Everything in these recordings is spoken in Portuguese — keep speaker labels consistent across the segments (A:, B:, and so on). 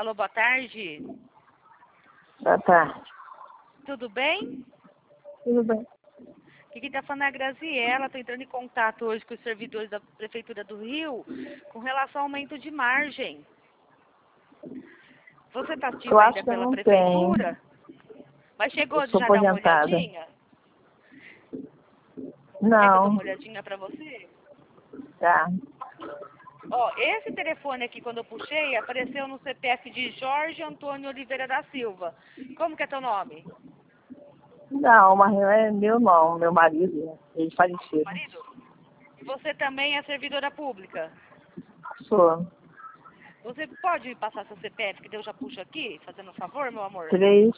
A: Alô, boa tarde.
B: Boa tarde.
A: Tudo bem?
B: Tudo bem.
A: Aqui está falando a Graziela. Estou entrando em contato hoje com os servidores da Prefeitura do Rio com relação ao aumento de margem. Você está ativo
B: Eu
A: ainda
B: acho que eu
A: pela
B: não
A: Prefeitura? Mas chegou
B: Eu
A: de
B: sou
A: já dar uma
B: aposentada.
A: olhadinha? Quer que eu dou
B: Não.
A: uma olhadinha para você?
B: Tá.
A: Ó, esse telefone aqui, quando eu puxei, apareceu no CPF de Jorge Antônio Oliveira da Silva. Como que é teu nome?
B: Não, mas não é meu não, meu marido. Ele faleceu.
A: Marido? E você também é servidora pública?
B: Sou.
A: Você pode me passar seu CPF, que eu já puxo aqui, fazendo um favor, meu amor?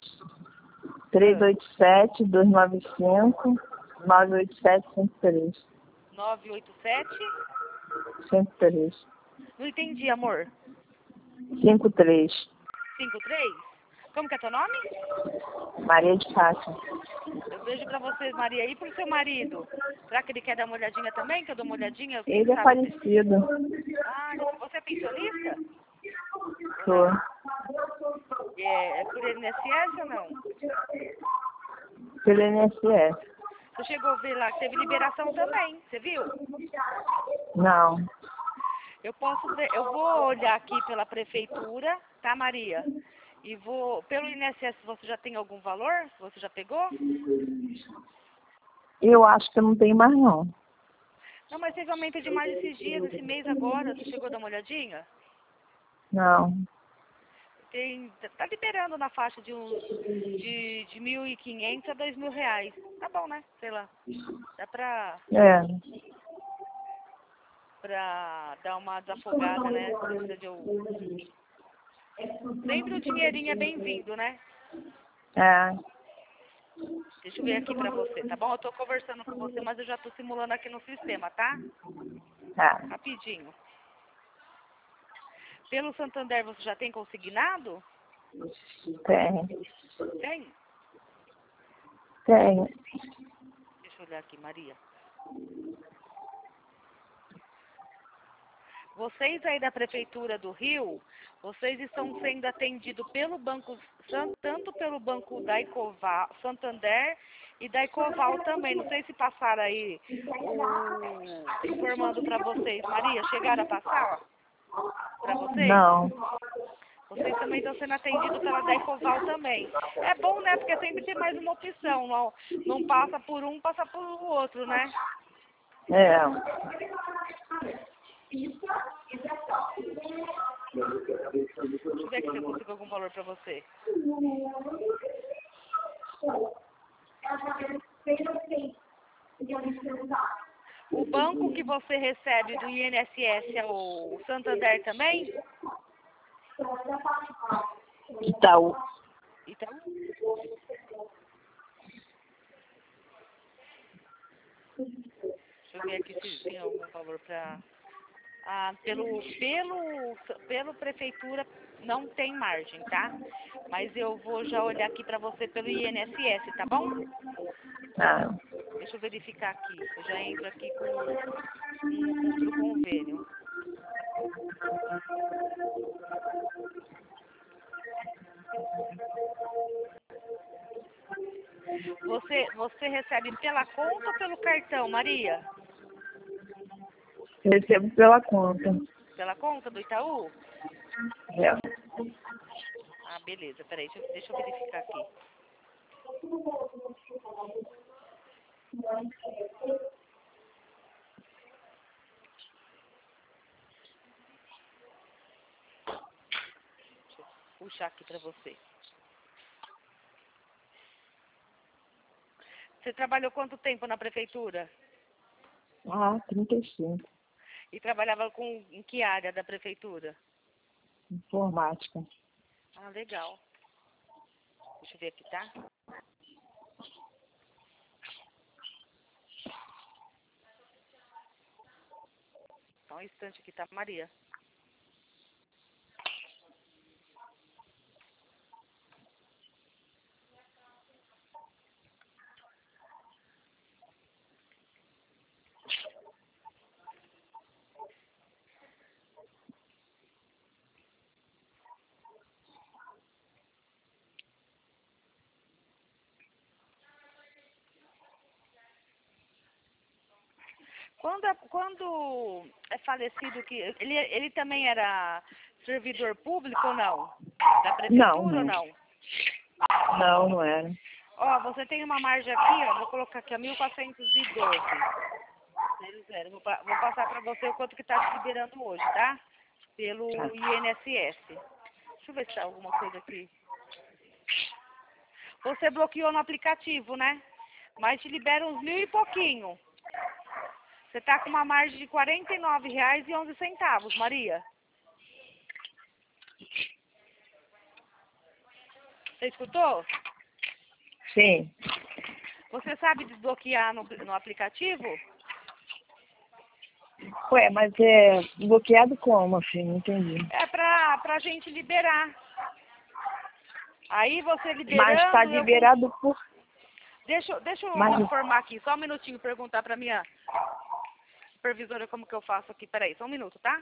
B: 387-295-987-103.
A: 987?
B: 103.
A: Não entendi, amor.
B: 53.
A: 53? Como que é teu nome?
B: Maria de Fátima.
A: Eu vejo pra vocês, Maria. E pro seu marido? Será que ele quer dar uma olhadinha também? Que eu dou uma olhadinha? Quem
B: Ele é
A: sabe
B: falecido.
A: Ah, você é pensionista?
B: Sou.
A: É por INSS ou não?
B: Pelo INSS.
A: Você chegou a ver lá que teve liberação também, você viu?
B: Não.
A: Eu posso ver, eu vou olhar aqui pela prefeitura, tá, Maria? E vou, pelo INSS, você já tem algum valor? Você já pegou?
B: Eu acho que eu não tenho mais não.
A: Não, mas teve aumento de mais esses dias, esse mês agora. Você chegou a dar uma olhadinha?
B: Não.
A: Tá liberando na faixa de uns de 1.500 a 2.000 reais. Tá bom, né? Sei lá. Dá pra dar uma desafogada, né? Precisa de Sempre o dinheirinho é bem-vindo, né?
B: É.
A: Deixa eu ver aqui pra você, tá bom? Eu tô conversando com você, mas eu já tô simulando aqui no sistema, tá?
B: Tá.
A: Rapidinho. Pelo Santander você já tem consignado?
B: Tem.
A: Tem?
B: Tem.
A: Deixa eu olhar aqui, Maria. Vocês aí da Prefeitura do Rio, vocês estão sendo atendidos pelo Banco, tanto pelo Banco da Ecoval, Santander e da Ecoval também. Não sei se passaram aí informando para vocês. Maria, chegaram a passar para vocês?
B: Não.
A: Vocês também estão sendo atendidos pela da Ecoval também. É bom, né? Porque sempre tem mais uma opção. Não passa por um, passa por outro, né?
B: É.
A: Deixa eu ver aqui se eu consigo algum valor para você. O banco que você recebe do INSS é o Santander também?
B: Itaú.
A: Então, deixa eu ver aqui se tem algum valor para... pelo prefeitura não tem margem, tá? Mas eu vou já olhar aqui para você pelo INSS, tá bom?
B: Tá.
A: Deixa eu verificar aqui. Eu já entro aqui com outro convênio. Você recebe pela conta ou pelo cartão, Maria?
B: Eu recebo pela conta.
A: Pela conta do Itaú?
B: É.
A: Ah, beleza. Peraí, deixa eu verificar aqui. Deixa eu puxar aqui pra você. Você trabalhou quanto tempo na prefeitura?
B: 35.
A: E trabalhava em que área da prefeitura?
B: Informática.
A: Ah, legal. Deixa eu ver aqui, tá? Só um instante aqui, tá, Maria? Quando é falecido, que ele também era servidor público ou não? Da prefeitura
B: Não,
A: ou
B: não.
A: não?
B: Não, não era.
A: Ó, você tem uma margem aqui, ó, vou colocar aqui, ó, 1.412. Vou passar para você o quanto que tá te liberando hoje, tá? Pelo
B: Tá.
A: INSS. Deixa eu ver se tá alguma coisa aqui. Você bloqueou no aplicativo, né? Mas te libera uns 1.000 e pouquinho. Você tá com uma margem de R$ 49,11, Maria. Você escutou?
B: Sim.
A: Você sabe desbloquear no aplicativo?
B: Ué, mas é bloqueado como, filho? Não entendi.
A: É pra gente liberar. Aí você
B: Mas tá
A: liberando,
B: liberado por...
A: Deixa eu
B: Mas...
A: informar aqui, só um minutinho, perguntar pra minha supervisora como que eu faço aqui. Peraí, só um minuto, tá?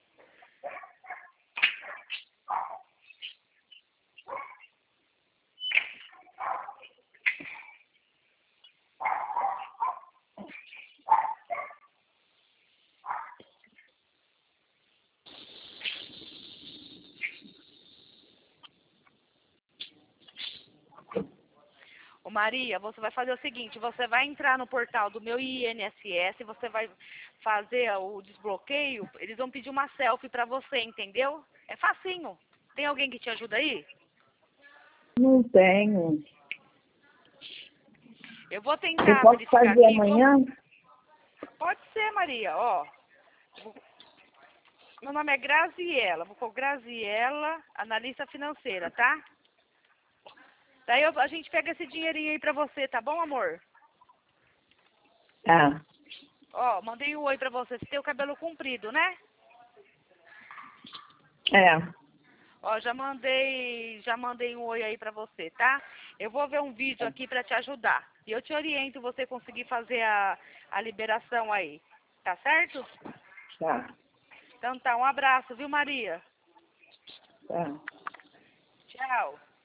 A: Ô Maria, você vai fazer o seguinte, você vai entrar no portal do meu INSS, você vai fazer o desbloqueio, eles vão pedir uma selfie pra você, entendeu? É facinho. Tem alguém que te ajuda aí?
B: Não tenho.
A: Eu vou
B: Eu
A: tentar
B: posso
A: verificar
B: fazer
A: aqui.
B: amanhã?
A: Pode ser, Maria, ó. Meu nome é Graziela, vou pôr Graziela, analista financeira, tá? Daí a gente pega esse dinheirinho aí pra você, tá bom, amor?
B: Tá.
A: Ó, mandei um oi pra você. Você tem o cabelo comprido, né?
B: É.
A: Ó, já mandei um oi aí pra você, tá? Eu vou ver um vídeo aqui pra te ajudar. E eu te oriento você conseguir fazer a liberação aí. Tá certo?
B: Tá.
A: Então tá, um abraço, viu, Maria?
B: Tá.
A: Tchau.